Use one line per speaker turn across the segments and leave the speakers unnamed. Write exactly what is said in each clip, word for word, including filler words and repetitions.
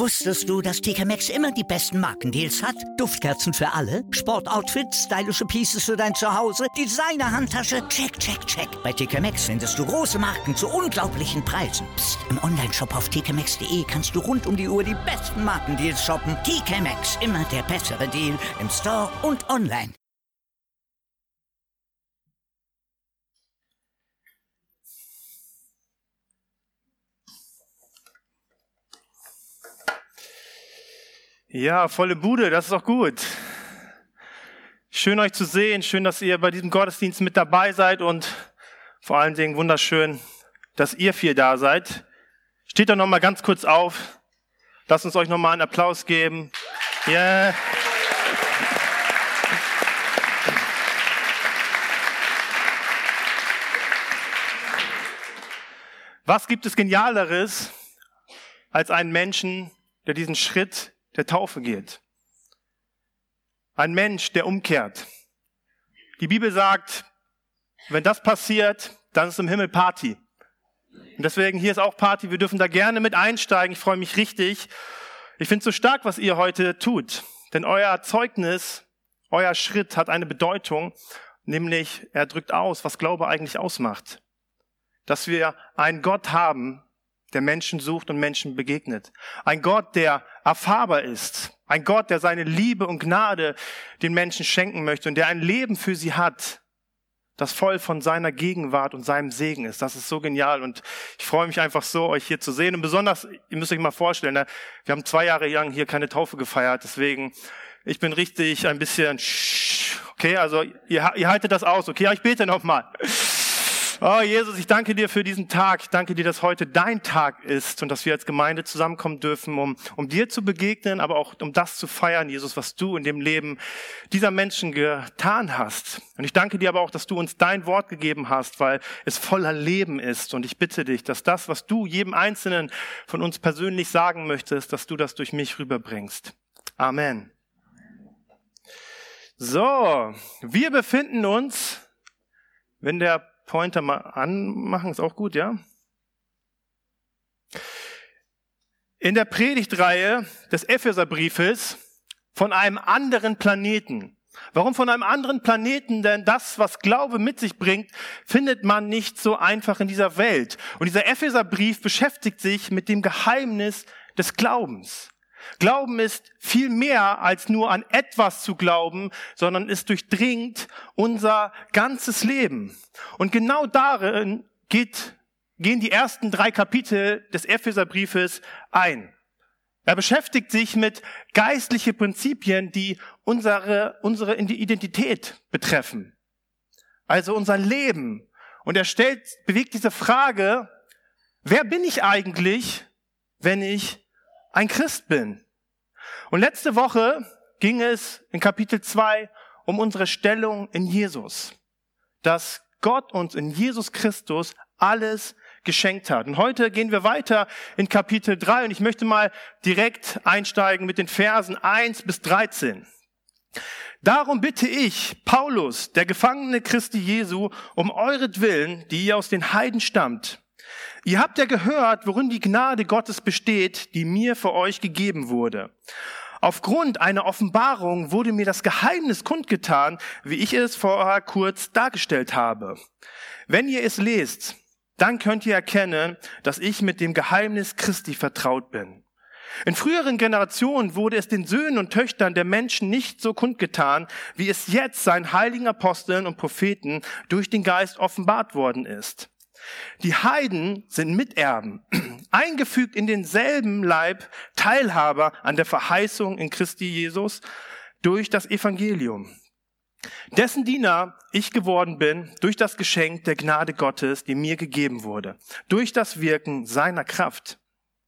Wusstest du, dass T K Maxx immer die besten Markendeals hat? Duftkerzen für alle, Sportoutfits, stylische Pieces für dein Zuhause, Designer-Handtasche, check, check, check. Bei T K Maxx findest du große Marken zu unglaublichen Preisen. Psst. Im Onlineshop auf t k maxx punkt de kannst du rund um die Uhr die besten Markendeals shoppen. T K Maxx, immer der bessere Deal im Store und online.
Ja, volle Bude, das ist auch gut. Schön euch zu sehen, schön, dass ihr bei diesem Gottesdienst mit dabei seid und vor allen Dingen wunderschön, dass ihr viel da seid. Steht doch noch mal ganz kurz auf. Lasst uns euch noch mal einen Applaus geben. Yeah. Was gibt es Genialeres als einen Menschen, der diesen Schritt der Taufe geht? Ein Mensch, der umkehrt. Die Bibel sagt, wenn das passiert, dann ist im Himmel Party. Und deswegen, hier ist auch Party, wir dürfen da gerne mit einsteigen. Ich freue mich richtig. Ich finde es so stark, was ihr heute tut. Denn euer Zeugnis, euer Schritt hat eine Bedeutung, nämlich er drückt aus, was Glaube eigentlich ausmacht. Dass wir einen Gott haben, der Menschen sucht und Menschen begegnet. Ein Gott, der erfahrbar ist. Ein Gott, der seine Liebe und Gnade den Menschen schenken möchte und der ein Leben für sie hat, das voll von seiner Gegenwart und seinem Segen ist. Das ist so genial und ich freue mich einfach so, euch hier zu sehen. Und besonders, ihr müsst euch mal vorstellen, wir haben zwei Jahre lang hier keine Taufe gefeiert, deswegen, ich bin richtig ein bisschen, okay, also ihr, ihr haltet das aus, okay, ich bete nochmal. Oh Jesus, ich danke dir für diesen Tag. Ich danke dir, dass heute dein Tag ist und dass wir als Gemeinde zusammenkommen dürfen, um, um dir zu begegnen, aber auch um das zu feiern, Jesus, was du in dem Leben dieser Menschen getan hast. Und ich danke dir aber auch, dass du uns dein Wort gegeben hast, weil es voller Leben ist. Und ich bitte dich, dass das, was du jedem Einzelnen von uns persönlich sagen möchtest, dass du das durch mich rüberbringst. Amen. So, wir befinden uns, wenn der Pointer mal anmachen, ist auch gut, ja? In der Predigtreihe des Epheserbriefes von einem anderen Planeten. Warum von einem anderen Planeten? Denn das, was Glaube mit sich bringt, findet man nicht so einfach in dieser Welt. Und dieser Epheserbrief beschäftigt sich mit dem Geheimnis des Glaubens. Glauben ist viel mehr als nur an etwas zu glauben, sondern es durchdringt unser ganzes Leben. Und genau darin geht, gehen die ersten drei Kapitel des Epheserbriefes ein. Er beschäftigt sich mit geistlichen Prinzipien, die unsere, unsere Identität betreffen. Also unser Leben. Und er stellt, bewegt diese Frage, wer bin ich eigentlich, wenn ich ein Christ bin? Und letzte Woche ging es in Kapitel zwei um unsere Stellung in Jesus. Dass Gott uns in Jesus Christus alles geschenkt hat. Und heute gehen wir weiter in Kapitel drei und ich möchte mal direkt einsteigen mit den Versen eins bis dreizehn. Darum bitte ich, Paulus, der Gefangene Christi Jesu, um euretwillen, die ihr aus den Heiden stammt. Ihr habt ja gehört, worin die Gnade Gottes besteht, die mir für euch gegeben wurde. Aufgrund einer Offenbarung wurde mir das Geheimnis kundgetan, wie ich es vorher kurz dargestellt habe. Wenn ihr es lest, dann könnt ihr erkennen, dass ich mit dem Geheimnis Christi vertraut bin. In früheren Generationen wurde es den Söhnen und Töchtern der Menschen nicht so kundgetan, wie es jetzt seinen heiligen Aposteln und Propheten durch den Geist offenbart worden ist. Die Heiden sind Miterben, eingefügt in denselben Leib, Teilhaber an der Verheißung in Christi Jesus durch das Evangelium, dessen Diener ich geworden bin durch das Geschenk der Gnade Gottes, die mir gegeben wurde, durch das Wirken seiner Kraft.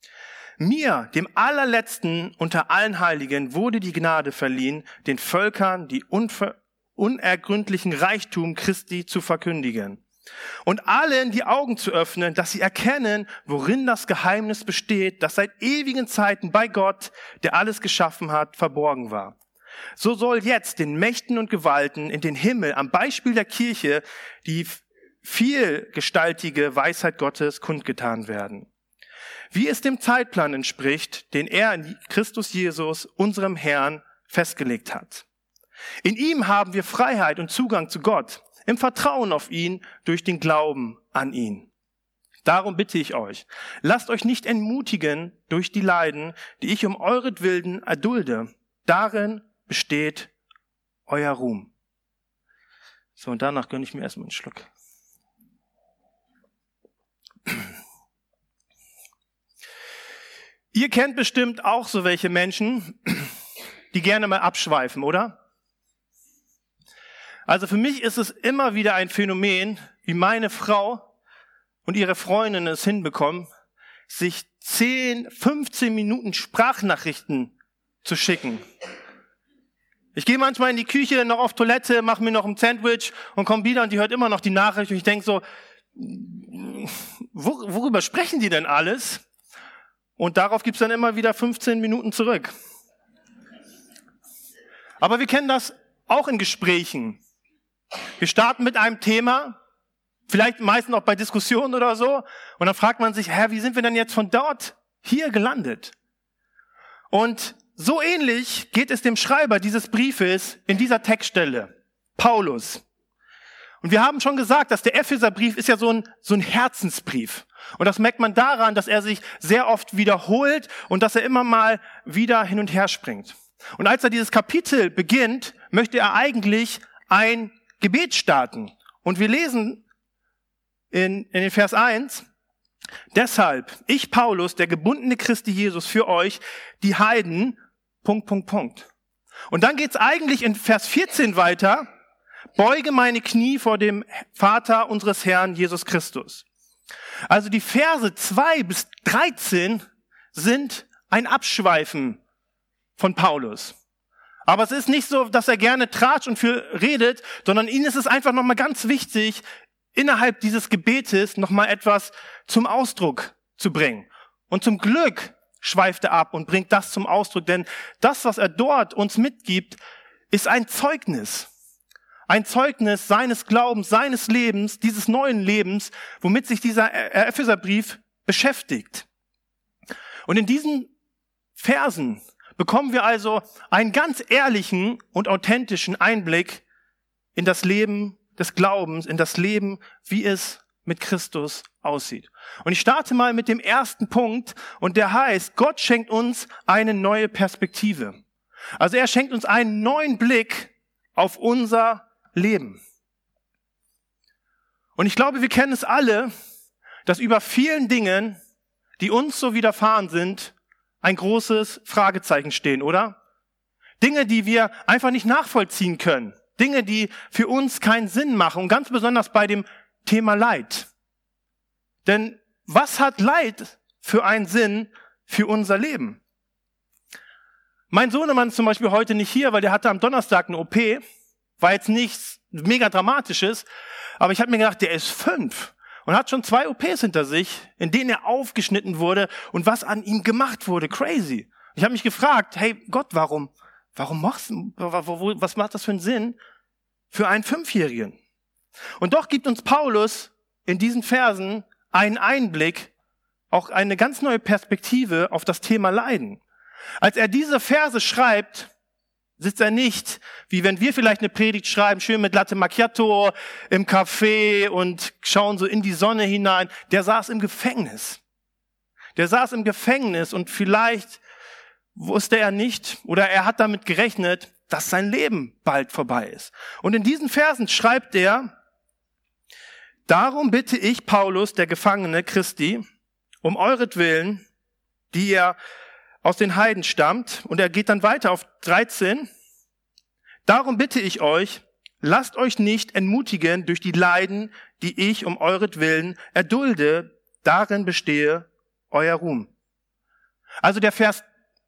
Mir, dem allerletzten unter allen Heiligen, wurde die Gnade verliehen, den Völkern die unver- unergründlichen Reichtum Christi zu verkündigen. Und allen die Augen zu öffnen, dass sie erkennen, worin das Geheimnis besteht, das seit ewigen Zeiten bei Gott, der alles geschaffen hat, verborgen war. So soll jetzt den Mächten und Gewalten in den Himmel am Beispiel der Kirche die vielgestaltige Weisheit Gottes kundgetan werden. wie es dem Zeitplan entspricht, den er in Christus Jesus, unserem Herrn, festgelegt hat. In ihm haben wir Freiheit und Zugang zu Gott, im Vertrauen auf ihn, durch den Glauben an ihn. Darum bitte ich euch, lasst euch nicht entmutigen durch die Leiden, die ich um euretwillen erdulde. Darin besteht euer Ruhm. So, und danach gönne ich mir erstmal einen Schluck. Ihr kennt bestimmt auch so welche Menschen, die gerne mal abschweifen, oder? Also für mich ist es immer wieder ein Phänomen, wie meine Frau und ihre Freundinnen es hinbekommen, sich zehn, fünfzehn Minuten Sprachnachrichten zu schicken. Ich gehe manchmal in die Küche, noch auf Toilette, mache mir noch ein Sandwich und komme wieder und die hört immer noch die Nachricht und ich denke so, wor- worüber sprechen die denn alles? Und darauf gibt's dann immer wieder fünfzehn Minuten zurück. Aber wir kennen das auch in Gesprächen. Wir starten mit einem Thema, vielleicht meistens auch bei Diskussionen oder so, und dann fragt man sich, hä, wie sind wir denn jetzt von dort hier gelandet? Und so ähnlich geht es dem Schreiber dieses Briefes in dieser Textstelle, Paulus. Und wir haben schon gesagt, dass der Epheserbrief ist ja so ein, so ein Herzensbrief. Und das merkt man daran, dass er sich sehr oft wiederholt und dass er immer mal wieder hin und her springt. Und als er dieses Kapitel beginnt, möchte er eigentlich ein Gebet starten. Und wir lesen in, in den Vers eins, deshalb, ich Paulus, der gebundene Christi Jesus für euch, die Heiden, Punkt, Punkt, Punkt. Und dann geht's eigentlich in Vers vierzehn weiter, beuge meine Knie vor dem Vater unseres Herrn Jesus Christus. Also die Verse zwei bis dreizehn sind ein Abschweifen von Paulus. Aber es ist nicht so, dass er gerne tratscht und viel redet, sondern ihnen ist es einfach nochmal ganz wichtig, innerhalb dieses Gebetes nochmal etwas zum Ausdruck zu bringen. Und zum Glück schweift er ab und bringt das zum Ausdruck, denn das, was er dort uns mitgibt, ist ein Zeugnis. Ein Zeugnis seines Glaubens, seines Lebens, dieses neuen Lebens, womit sich dieser Epheserbrief beschäftigt. Und in diesen Versen bekommen wir also einen ganz ehrlichen und authentischen Einblick in das Leben des Glaubens, in das Leben, wie es mit Christus aussieht. Und ich starte mal mit dem ersten Punkt und der heißt, Gott schenkt uns eine neue Perspektive. Also er schenkt uns einen neuen Blick auf unser Leben. Und ich glaube, wir kennen es alle, dass über vielen Dingen, die uns so widerfahren sind, ein großes Fragezeichen stehen, oder? Dinge, die wir einfach nicht nachvollziehen können. Dinge, die für uns keinen Sinn machen. Und ganz besonders bei dem Thema Leid. Denn was hat Leid für einen Sinn für unser Leben? Mein Sohnemann ist zum Beispiel heute nicht hier, weil der hatte am Donnerstag eine O P. War jetzt nichts mega Dramatisches. Aber ich habe mir gedacht, der ist fünf. Und hat schon zwei O Ps hinter sich, in denen er aufgeschnitten wurde und was an ihm gemacht wurde. Crazy. Ich habe mich gefragt, hey Gott, warum? Warum machst du, was macht das für einen Sinn für einen Fünfjährigen? Und doch gibt uns Paulus in diesen Versen einen Einblick, auch eine ganz neue Perspektive auf das Thema Leiden. Als er diese Verse schreibt, sitzt er nicht, wie wenn wir vielleicht eine Predigt schreiben, schön mit Latte Macchiato im Café und schauen so in die Sonne hinein. Der saß im Gefängnis. Der saß im Gefängnis und vielleicht wusste er nicht oder er hat damit gerechnet, dass sein Leben bald vorbei ist. Und in diesen Versen schreibt er, darum bitte ich, Paulus, der Gefangene Christi, um euretwillen, die ihr aus den Heiden stammt, und er geht dann weiter auf dreizehn. Darum bitte ich euch, lasst euch nicht entmutigen durch die Leiden, die ich um euretwillen erdulde, darin bestehe euer Ruhm. Also der Vers,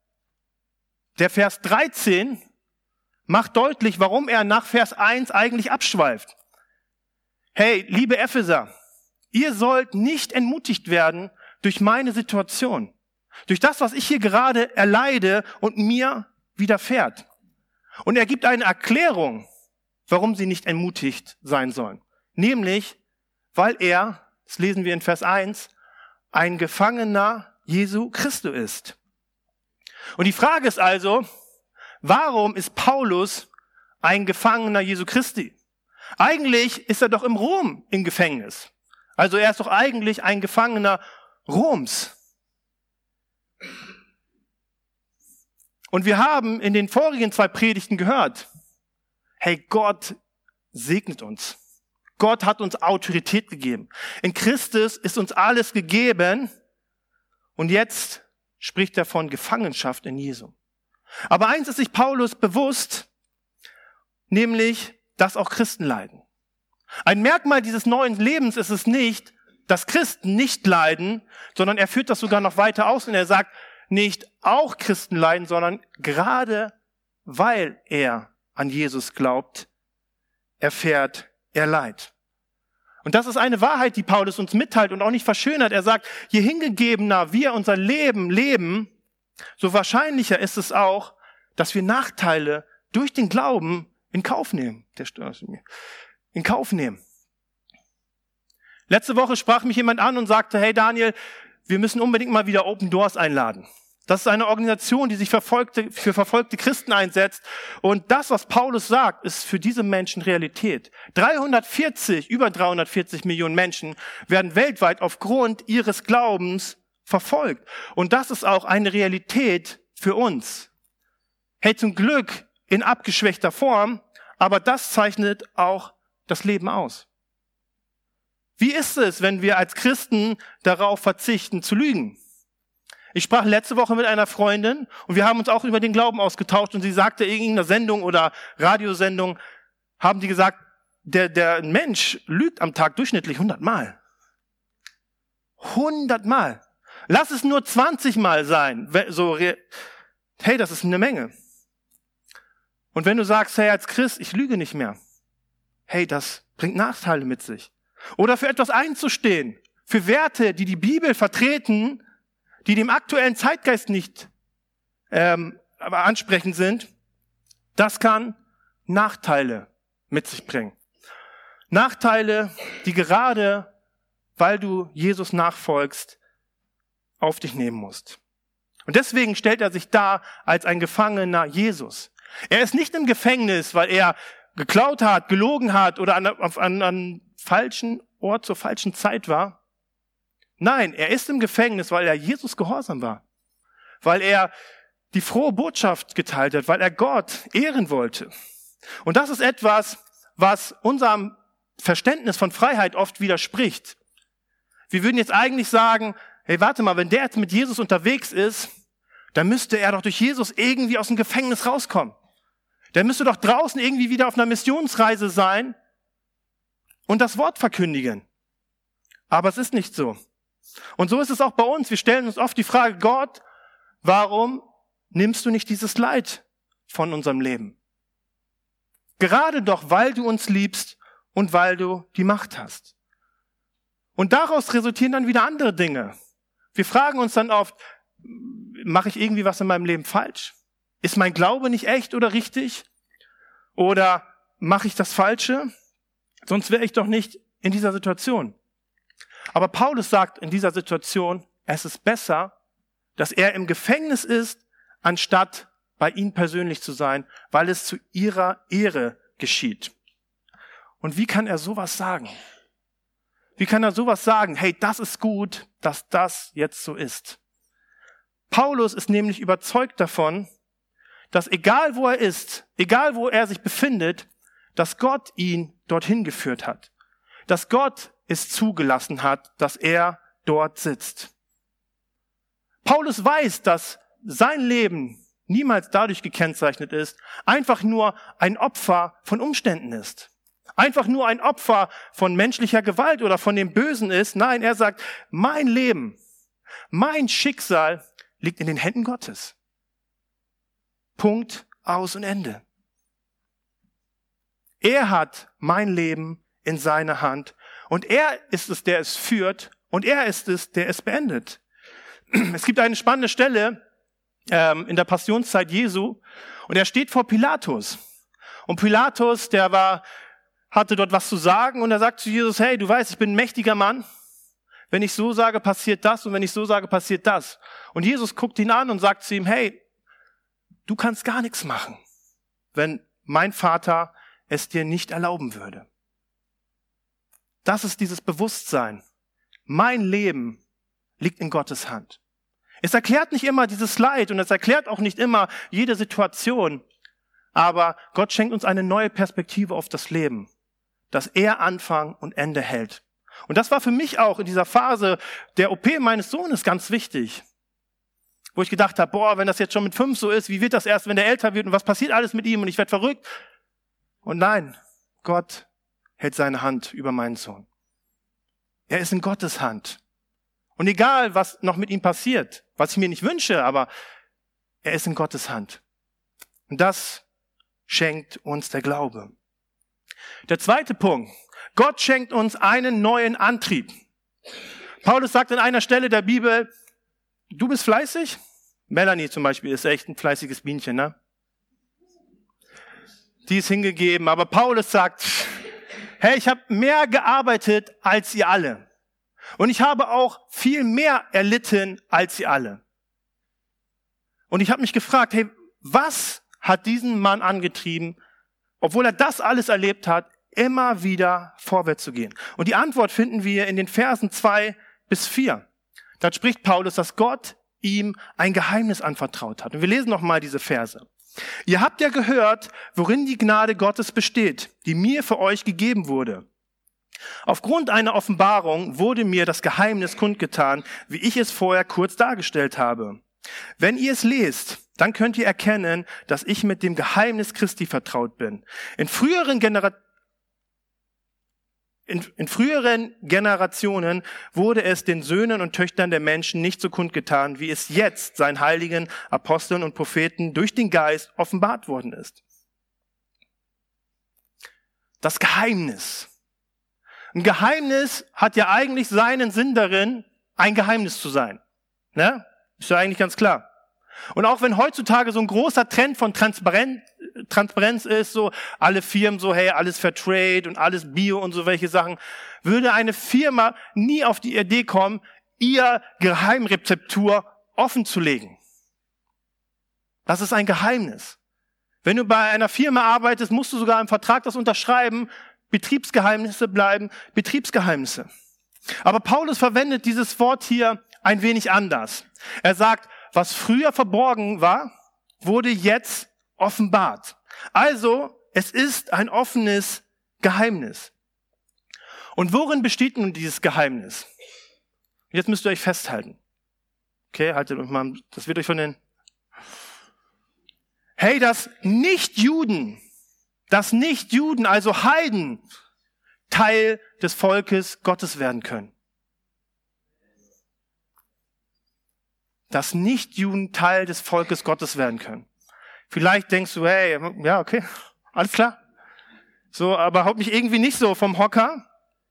der Vers dreizehn macht deutlich, warum er nach Vers eins eigentlich abschweift. Hey, liebe Epheser, ihr sollt nicht entmutigt werden durch meine Situation. Durch das, was ich hier gerade erleide und mir widerfährt. Und er gibt eine Erklärung, warum sie nicht entmutigt sein sollen. Nämlich, weil er, das lesen wir in Vers eins, ein Gefangener Jesu Christi ist. Und die Frage ist also, warum ist Paulus ein Gefangener Jesu Christi? Eigentlich ist er doch im Rom im Gefängnis. Also er ist doch eigentlich ein Gefangener Roms. Und wir haben in den vorigen zwei Predigten gehört, hey, Gott segnet uns. Gott hat uns Autorität gegeben. In Christus ist uns alles gegeben. Und jetzt spricht er von Gefangenschaft in Jesu. Aber eins ist sich Paulus bewusst, nämlich, dass auch Christen leiden. Ein Merkmal dieses neuen Lebens ist es nicht, dass Christen nicht leiden, sondern er führt das sogar noch weiter aus und er sagt, nicht auch Christen leiden, sondern gerade weil er an Jesus glaubt, erfährt er Leid. Und das ist eine Wahrheit, die Paulus uns mitteilt und auch nicht verschönert. Er sagt, je hingegebener wir unser Leben leben, so wahrscheinlicher ist es auch, dass wir Nachteile durch den Glauben in Kauf nehmen. Der stört mir. In Kauf nehmen. Letzte Woche sprach mich jemand an und sagte, hey Daniel, wir müssen unbedingt mal wieder Open Doors einladen. Das ist eine Organisation, die sich verfolgte, für verfolgte Christen einsetzt. Und das, was Paulus sagt, ist für diese Menschen Realität. dreihundertvierzig, über dreihundertvierzig Millionen Menschen werden weltweit aufgrund ihres Glaubens verfolgt. Und das ist auch eine Realität für uns. Hey, zum Glück in abgeschwächter Form, aber das zeichnet auch das Leben aus. Wie ist es, wenn wir als Christen darauf verzichten, zu lügen? Ich sprach letzte Woche mit einer Freundin und wir haben uns auch über den Glauben ausgetauscht und sie sagte in irgendeiner Sendung oder Radiosendung, haben die gesagt, der, der Mensch lügt am Tag durchschnittlich hundert Mal. hundert Mal. Lass es nur zwanzig Mal sein. So, hey, das ist eine Menge. Und wenn du sagst, hey, als Christ, ich lüge nicht mehr. Hey, das bringt Nachteile mit sich. Oder für etwas einzustehen, für Werte, die die Bibel vertreten, die dem aktuellen Zeitgeist nicht ähm, aber ansprechend sind, das kann Nachteile mit sich bringen. Nachteile, die gerade, weil du Jesus nachfolgst, auf dich nehmen musst. Und deswegen stellt er sich da als ein Gefangener Jesus. Er ist nicht im Gefängnis, weil er geklaut hat, gelogen hat oder an an, an falschen Ort zur falschen Zeit war. Nein, er ist im Gefängnis, weil er Jesus gehorsam war. Weil er die frohe Botschaft geteilt hat, weil er Gott ehren wollte. Und das ist etwas, was unserem Verständnis von Freiheit oft widerspricht. Wir würden jetzt eigentlich sagen, hey, warte mal, wenn der jetzt mit Jesus unterwegs ist, dann müsste er doch durch Jesus irgendwie aus dem Gefängnis rauskommen. Der müsste doch draußen irgendwie wieder auf einer Missionsreise sein und das Wort verkündigen. Aber es ist nicht so. Und so ist es auch bei uns. Wir stellen uns oft die Frage, Gott, warum nimmst du nicht dieses Leid von unserem Leben? Gerade doch, weil du uns liebst und weil du die Macht hast. Und daraus resultieren dann wieder andere Dinge. Wir fragen uns dann oft, mache ich irgendwie was in meinem Leben falsch? Ist mein Glaube nicht echt oder richtig? Oder mache ich das Falsche? Sonst wäre ich doch nicht in dieser Situation. Aber Paulus sagt in dieser Situation, es ist besser, dass er im Gefängnis ist, anstatt bei ihnen persönlich zu sein, weil es zu ihrer Ehre geschieht. Und wie kann er sowas sagen? Wie kann er sowas sagen? Hey, das ist gut, dass das jetzt so ist. Paulus ist nämlich überzeugt davon, dass egal wo er ist, egal wo er sich befindet, dass Gott ihn dorthin geführt hat. Dass Gott es zugelassen hat, dass er dort sitzt. Paulus weiß, dass sein Leben niemals dadurch gekennzeichnet ist, einfach nur ein Opfer von Umständen ist. Einfach nur ein Opfer von menschlicher Gewalt oder von dem Bösen ist. Nein, er sagt, mein Leben, mein Schicksal liegt in den Händen Gottes. Punkt, aus und Ende. Er hat mein Leben in seiner Hand und er ist es, der es führt und er ist es, der es beendet. Es gibt eine spannende Stelle ähm, in der Passionszeit Jesu und er steht vor Pilatus. Und Pilatus, der war, hatte dort was zu sagen und er sagt zu Jesus, hey, du weißt, ich bin ein mächtiger Mann. wenn ich so sage, passiert das und wenn ich so sage, passiert das. Und Jesus guckt ihn an und sagt zu ihm, hey, du kannst gar nichts machen, wenn mein Vater es dir nicht erlauben würde. Das ist dieses Bewusstsein. Mein Leben liegt in Gottes Hand. Es erklärt nicht immer dieses Leid und es erklärt auch nicht immer jede Situation, aber Gott schenkt uns eine neue Perspektive auf das Leben, dass er Anfang und Ende hält. Und das war für mich auch in dieser Phase der O P meines Sohnes ganz wichtig, wo ich gedacht habe, boah, wenn das jetzt schon mit fünf so ist, wie wird das erst, wenn der älter wird und was passiert alles mit ihm und ich werde verrückt? Und nein, Gott hält seine Hand über meinen Sohn. Er ist in Gottes Hand. Und egal, was noch mit ihm passiert, was ich mir nicht wünsche, aber er ist in Gottes Hand. Und das schenkt uns der Glaube. Der zweite Punkt. Gott schenkt uns einen neuen Antrieb. Paulus sagt an einer Stelle der Bibel, du bist fleißig? Melanie zum Beispiel ist echt ein fleißiges Bienchen, ne? Die ist hingegeben, aber Paulus sagt, hey, ich habe mehr gearbeitet als ihr alle. Und ich habe auch viel mehr erlitten als ihr alle. Und ich habe mich gefragt, hey, was hat diesen Mann angetrieben, obwohl er das alles erlebt hat, immer wieder vorwärts zu gehen? Und die Antwort finden wir in den Versen zwei bis vier. Da spricht Paulus, dass Gott ihm ein Geheimnis anvertraut hat. Und wir lesen nochmal diese Verse. Ihr habt ja gehört, worin die Gnade Gottes besteht, die mir für euch gegeben wurde. Aufgrund einer Offenbarung wurde mir das Geheimnis kundgetan, wie ich es vorher kurz dargestellt habe. Wenn ihr es lest, dann könnt ihr erkennen, dass ich mit dem Geheimnis Christi vertraut bin. In früheren Generationen In, in früheren Generationen wurde es den Söhnen und Töchtern der Menschen nicht so kundgetan, wie es jetzt seinen heiligen Aposteln und Propheten durch den Geist offenbart worden ist. Das Geheimnis. Ein Geheimnis hat ja eigentlich seinen Sinn darin, ein Geheimnis zu sein. Ne? Ist ja eigentlich ganz klar. Und auch wenn heutzutage so ein großer Trend von Transparenz, Transparenz ist, so alle Firmen so, hey, alles Fairtrade und alles Bio und so welche Sachen, würde eine Firma nie auf die Idee kommen, ihr Geheimrezeptur offen zu legen. Das ist ein Geheimnis. Wenn du bei einer Firma arbeitest, musst du sogar im Vertrag das unterschreiben, Betriebsgeheimnisse bleiben Betriebsgeheimnisse. Aber Paulus verwendet dieses Wort hier ein wenig anders. Er sagt, was früher verborgen war, wurde jetzt offenbart. Also, es ist ein offenes Geheimnis. Und worin besteht nun dieses Geheimnis? Jetzt müsst ihr euch festhalten. Okay, haltet euch mal, das wird euch von den... Hey, dass Nichtjuden, dass Nichtjuden, also Heiden, Teil des Volkes Gottes werden können. Dass Nichtjuden Teil des Volkes Gottes werden können. Vielleicht denkst du, hey, ja, okay, alles klar. So, aber haut mich irgendwie nicht so vom Hocker.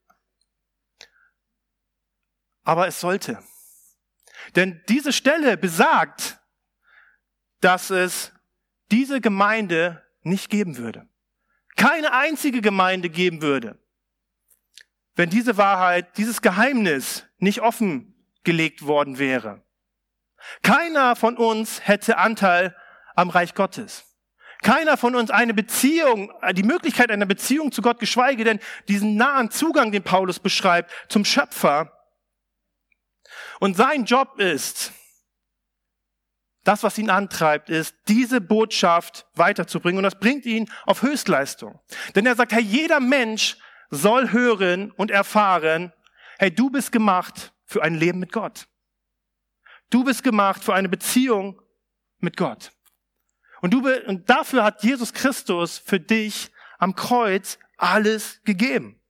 Aber es sollte. Denn diese Stelle besagt, dass es diese Gemeinde nicht geben würde. Keine einzige Gemeinde geben würde, wenn diese Wahrheit, dieses Geheimnis nicht offengelegt worden wäre. Keiner von uns hätte Anteil am Reich Gottes. Keiner von uns eine Beziehung, die Möglichkeit einer Beziehung zu Gott, geschweige denn diesen nahen Zugang, den Paulus beschreibt, zum Schöpfer. Und sein Job ist, das, was ihn antreibt, ist, diese Botschaft weiterzubringen. Und das bringt ihn auf Höchstleistung. Denn er sagt, hey, jeder Mensch soll hören und erfahren, hey, du bist gemacht für ein Leben mit Gott. Du bist gemacht für eine Beziehung mit Gott. Und, du, und dafür hat Jesus Christus für dich am Kreuz alles gegeben.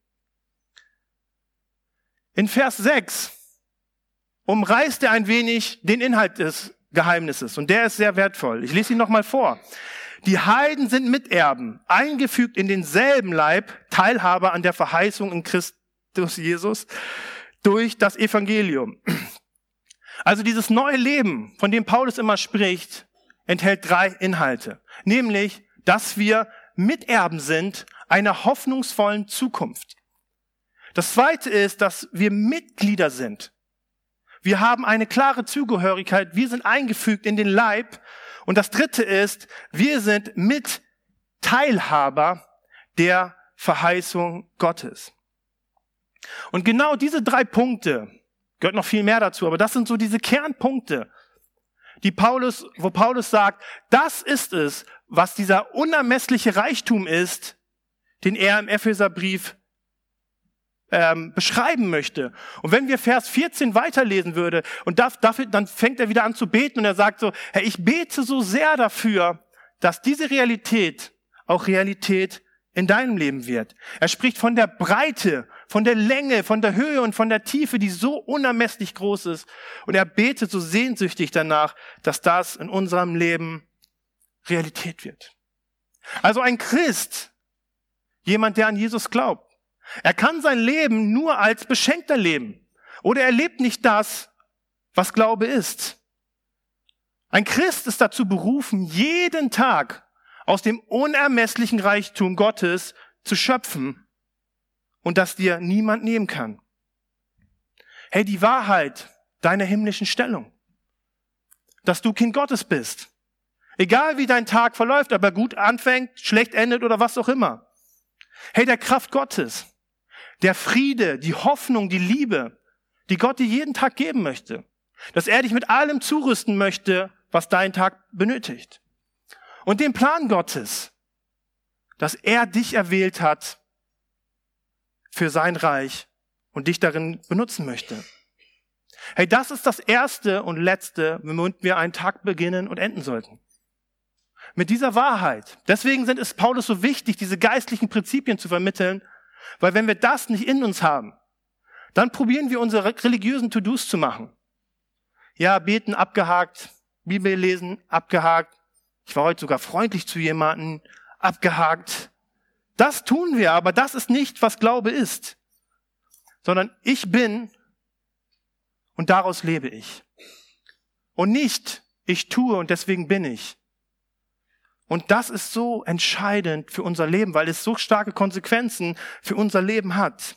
In Vers sechs umreißt er ein wenig den Inhalt des Geheimnisses. Und der ist sehr wertvoll. Ich lese ihn nochmal vor. Die Heiden sind Miterben, eingefügt in denselben Leib, Teilhaber an der Verheißung in Christus Jesus durch das Evangelium. Also dieses neue Leben, von dem Paulus immer spricht, enthält drei Inhalte. Nämlich, dass wir Miterben sind einer hoffnungsvollen Zukunft. Das zweite ist, dass wir Mitglieder sind. Wir haben eine klare Zugehörigkeit. Wir sind eingefügt in den Leib. Und das dritte ist, wir sind Mitteilhaber der Verheißung Gottes. Und genau diese drei Punkte, gehört noch viel mehr dazu, aber das sind so diese Kernpunkte, die Paulus, wo Paulus sagt, das ist es, was dieser unermessliche Reichtum ist, den er im Epheserbrief ähm, beschreiben möchte. Und wenn wir Vers vierzehn weiterlesen würde, und dafür, dann fängt er wieder an zu beten und er sagt so, Herr, ich bete so sehr dafür, dass diese Realität auch Realität in deinem Leben wird. Er spricht von der Breite, von der Länge, von der Höhe und von der Tiefe, die so unermesslich groß ist. Und er betet so sehnsüchtig danach, dass das in unserem Leben Realität wird. Also ein Christ, jemand, der an Jesus glaubt, er kann sein Leben nur als Beschenkter leben. Oder er lebt nicht das, was Glaube ist. Ein Christ ist dazu berufen, jeden Tag aus dem unermesslichen Reichtum Gottes zu schöpfen und das dir niemand nehmen kann. Hey, die Wahrheit deiner himmlischen Stellung, dass du Kind Gottes bist, egal wie dein Tag verläuft, ob er gut anfängt, schlecht endet oder was auch immer. Hey, der Kraft Gottes, der Friede, die Hoffnung, die Liebe, die Gott dir jeden Tag geben möchte, dass er dich mit allem zurüsten möchte, was dein Tag benötigt. Und den Plan Gottes, dass er dich erwählt hat für sein Reich und dich darin benutzen möchte. Hey, das ist das Erste und Letzte, womit wir einen Tag beginnen und enden sollten. Mit dieser Wahrheit. Deswegen sind es Paulus so wichtig, diese geistlichen Prinzipien zu vermitteln, weil wenn wir das nicht in uns haben, dann probieren wir unsere religiösen To-Dos zu machen. Ja, beten, abgehakt, Bibel lesen, abgehakt. Ich war heute sogar freundlich zu jemandem, abgehakt. Das tun wir, aber das ist nicht, was Glaube ist. Sondern ich bin und daraus lebe ich. Und nicht, ich tue und deswegen bin ich. Und das ist so entscheidend für unser Leben, weil es so starke Konsequenzen für unser Leben hat.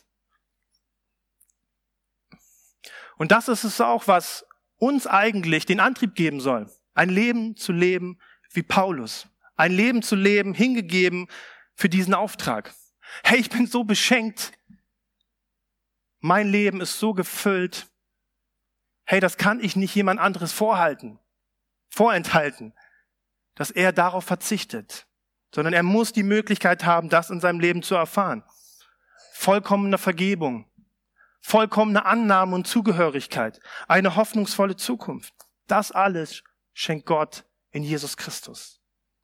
Und das ist es auch, was uns eigentlich den Antrieb geben soll, ein Leben zu leben wie Paulus. Ein Leben zu leben, hingegeben für diesen Auftrag. Hey, ich bin so beschenkt. Mein Leben ist so gefüllt. Hey, das kann ich nicht jemand anderes vorhalten, vorenthalten, dass er darauf verzichtet, sondern er muss die Möglichkeit haben, das in seinem Leben zu erfahren. Vollkommene Vergebung, vollkommene Annahme und Zugehörigkeit, eine hoffnungsvolle Zukunft. Das alles schenkt Gott in Jesus Christus.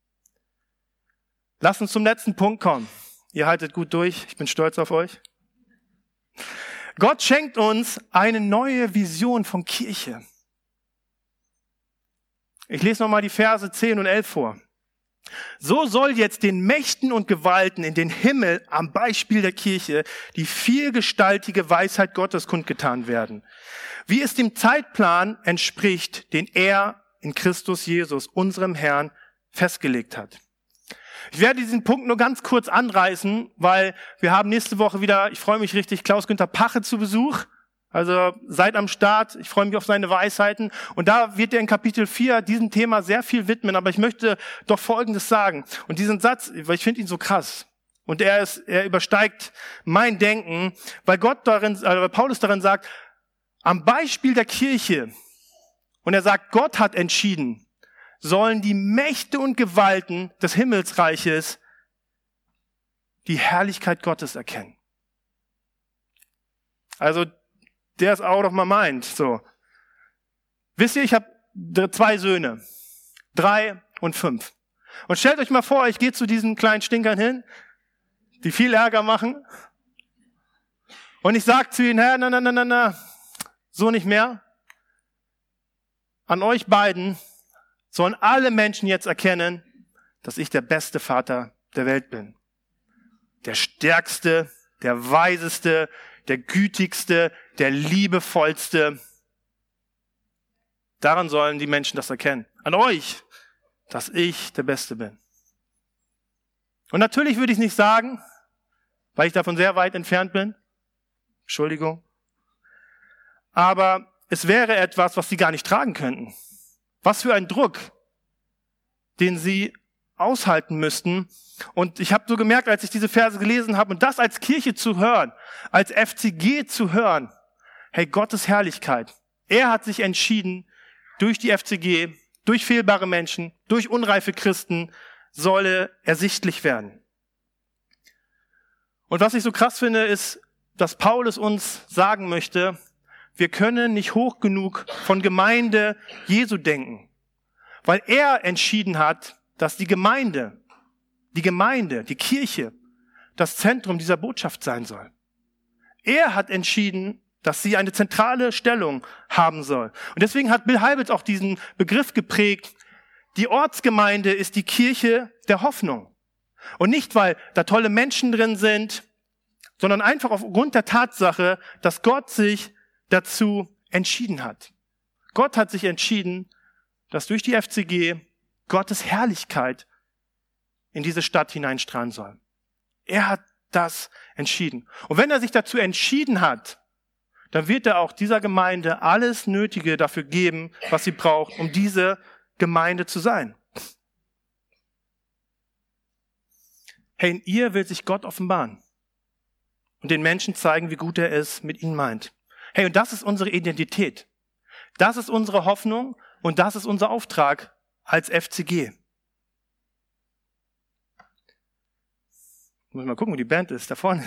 Lasst uns zum letzten Punkt kommen. Ihr haltet gut durch, ich bin stolz auf euch. Gott schenkt uns eine neue Vision von Kirche. Ich lese nochmal die Verse zehn und elf vor. So soll jetzt den Mächten und Gewalten in den Himmel am Beispiel der Kirche die vielgestaltige Weisheit Gottes kundgetan werden, wie es dem Zeitplan entspricht, den er in Christus Jesus, unserem Herrn, festgelegt hat. Ich werde diesen Punkt nur ganz kurz anreißen, weil wir haben nächste Woche wieder, ich freue mich richtig, Klaus-Günther Pache zu Besuch. Also seid am Start, ich freue mich auf seine Weisheiten. Und da wird er in Kapitel vier diesem Thema sehr viel widmen. Aber ich möchte doch Folgendes sagen. Und diesen Satz, weil ich finde ihn so krass. Und er ist, er übersteigt mein Denken, weil Gott darin, äh, weil Paulus darin sagt, am Beispiel der Kirche, und er sagt, Gott hat entschieden, sollen die Mächte und Gewalten des Himmelsreiches die Herrlichkeit Gottes erkennen. Also, der ist out of my mind. So. Wisst ihr, ich habe zwei Söhne. Drei und fünf. Und stellt euch mal vor, ich gehe zu diesen kleinen Stinkern hin, die viel Ärger machen. Und ich sage zu ihnen, na, na, na, na, na, so nicht mehr. An euch beiden sollen alle Menschen jetzt erkennen, dass ich der beste Vater der Welt bin. Der stärkste, der weiseste, der gütigste, der liebevollste. Daran sollen die Menschen das erkennen. An euch, dass ich der Beste bin. Und natürlich würde ich es nicht sagen, weil ich davon sehr weit entfernt bin. Entschuldigung. Aber es wäre etwas, was sie gar nicht tragen könnten. Was für ein Druck, den sie aushalten müssten. Und ich habe so gemerkt, als ich diese Verse gelesen habe, und das als Kirche zu hören, als F C G zu hören, hey, Gottes Herrlichkeit. Er hat sich entschieden, durch die F C G, durch fehlbare Menschen, durch unreife Christen, solle ersichtlich werden. Und was ich so krass finde, ist, dass Paulus uns sagen möchte, wir können nicht hoch genug von Gemeinde Jesu denken, weil er entschieden hat, dass die Gemeinde, die Gemeinde, die Kirche, das Zentrum dieser Botschaft sein soll. Er hat entschieden, dass sie eine zentrale Stellung haben soll. Und deswegen hat Bill Hybels auch diesen Begriff geprägt, die Ortsgemeinde ist die Kirche der Hoffnung. Und nicht, weil da tolle Menschen drin sind, sondern einfach aufgrund der Tatsache, dass Gott sich dazu entschieden hat. Gott hat sich entschieden, dass durch die F C G Gottes Herrlichkeit in diese Stadt hineinstrahlen soll. Er hat das entschieden. Und wenn er sich dazu entschieden hat, dann wird er auch dieser Gemeinde alles Nötige dafür geben, was sie braucht, um diese Gemeinde zu sein. Hey, in ihr will sich Gott offenbaren und den Menschen zeigen, wie gut er es mit ihnen meint. Hey, und das ist unsere Identität. Das ist unsere Hoffnung und das ist unser Auftrag als F C G. Ich muss mal gucken, wo die Band ist. Da vorne.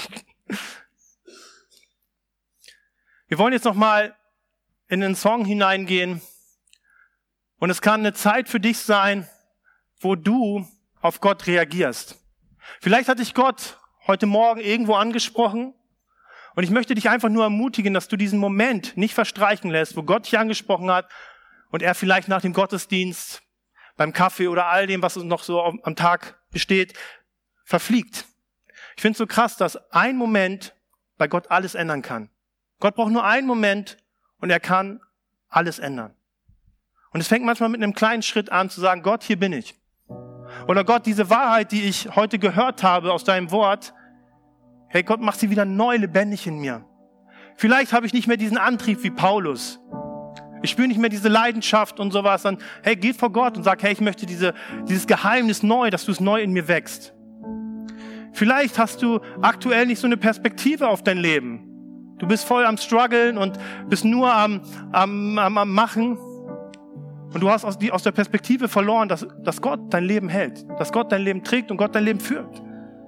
Wir wollen jetzt noch mal in den Song hineingehen. Und es kann eine Zeit für dich sein, wo du auf Gott reagierst. Vielleicht hat dich Gott heute Morgen irgendwo angesprochen. Und ich möchte dich einfach nur ermutigen, dass du diesen Moment nicht verstreichen lässt, wo Gott dich angesprochen hat und er vielleicht nach dem Gottesdienst, beim Kaffee oder all dem, was noch so am Tag besteht, verfliegt. Ich finde es so krass, dass ein Moment bei Gott alles ändern kann. Gott braucht nur einen Moment und er kann alles ändern. Und es fängt manchmal mit einem kleinen Schritt an zu sagen, Gott, hier bin ich. Oder Gott, diese Wahrheit, die ich heute gehört habe aus deinem Wort, hey Gott, mach sie wieder neu lebendig in mir. Vielleicht habe ich nicht mehr diesen Antrieb wie Paulus. Ich spüre nicht mehr diese Leidenschaft und sowas. Dann, hey, geh vor Gott und sag, hey, ich möchte diese, dieses Geheimnis neu, dass du es neu in mir wächst. Vielleicht hast du aktuell nicht so eine Perspektive auf dein Leben. Du bist voll am Struggeln und bist nur am, am, am, am Machen. Und du hast aus, die, aus der Perspektive verloren, dass, dass Gott dein Leben hält. Dass Gott dein Leben trägt und Gott dein Leben führt.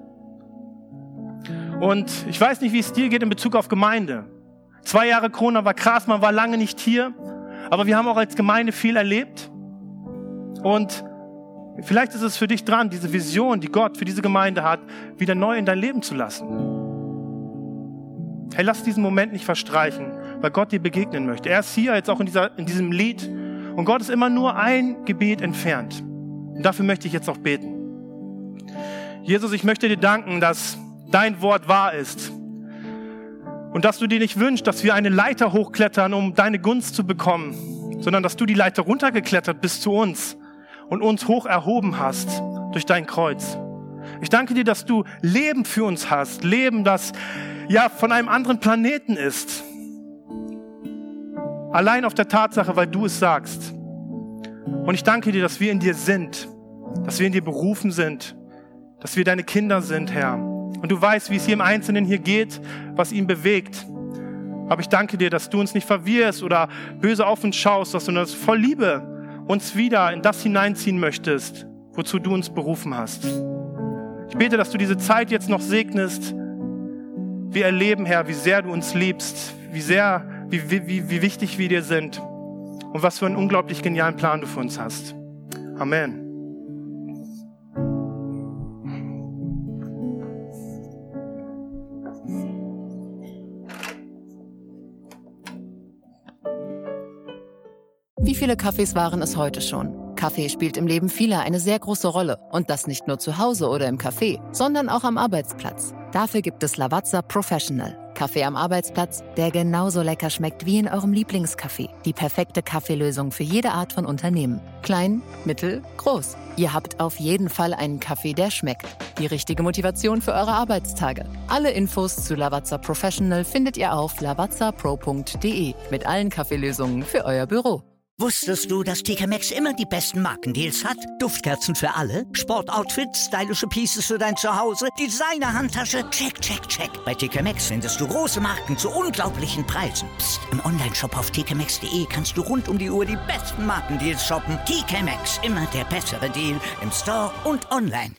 Und ich weiß nicht, wie es dir geht in Bezug auf Gemeinde. Zwei Jahre Corona war krass, man war lange nicht hier. Aber wir haben auch als Gemeinde viel erlebt. Und vielleicht ist es für dich dran, diese Vision, die Gott für diese Gemeinde hat, wieder neu in dein Leben zu lassen. Hey, lass diesen Moment nicht verstreichen, weil Gott dir begegnen möchte. Er ist hier jetzt auch in, dieser, in diesem Lied. Und Gott ist immer nur ein Gebet entfernt. Und dafür möchte ich jetzt auch beten. Jesus, ich möchte dir danken, dass dein Wort wahr ist. Und dass du dir nicht wünschst, dass wir eine Leiter hochklettern, um deine Gunst zu bekommen, sondern dass du die Leiter runtergeklettert bist zu uns und uns hoch erhoben hast durch dein Kreuz. Ich danke dir, dass du Leben für uns hast. Leben, das ja von einem anderen Planeten ist. Allein auf der Tatsache, weil du es sagst. Und ich danke dir, dass wir in dir sind, dass wir in dir berufen sind, dass wir deine Kinder sind, Herr. Und du weißt, wie es hier im Einzelnen hier geht, was ihn bewegt. Aber ich danke dir, dass du uns nicht verwirrst oder böse auf uns schaust, sondern dass du voll Liebe uns wieder in das hineinziehen möchtest, wozu du uns berufen hast. Ich bete, dass du diese Zeit jetzt noch segnest. Wir erleben, Herr, wie sehr du uns liebst, wie sehr Wie, wie, wie wichtig wir dir sind und was für einen unglaublich genialen Plan du für uns hast. Amen.
Wie viele Kaffees waren es heute schon? Kaffee spielt im Leben vieler eine sehr große Rolle. Und das nicht nur zu Hause oder im Café, sondern auch am Arbeitsplatz. Dafür gibt es Lavazza Professional. Kaffee am Arbeitsplatz, der genauso lecker schmeckt wie in eurem Lieblingscafé. Die perfekte Kaffeelösung für jede Art von Unternehmen. Klein, mittel, groß. Ihr habt auf jeden Fall einen Kaffee, der schmeckt. Die richtige Motivation für eure Arbeitstage. Alle Infos zu Lavazza Professional findet ihr auf lavazza pro punkt de mit allen Kaffeelösungen für euer Büro.
Wusstest du, dass T K Maxx immer die besten Markendeals hat? Duftkerzen für alle, Sportoutfits, stylische Pieces für dein Zuhause, Designer-Handtasche, check, check, check. Bei T K Maxx findest du große Marken zu unglaublichen Preisen. Psst. Im Onlineshop auf t k maxx punkt de kannst du rund um die Uhr die besten Markendeals shoppen. T K Maxx, immer der bessere Deal im Store und online.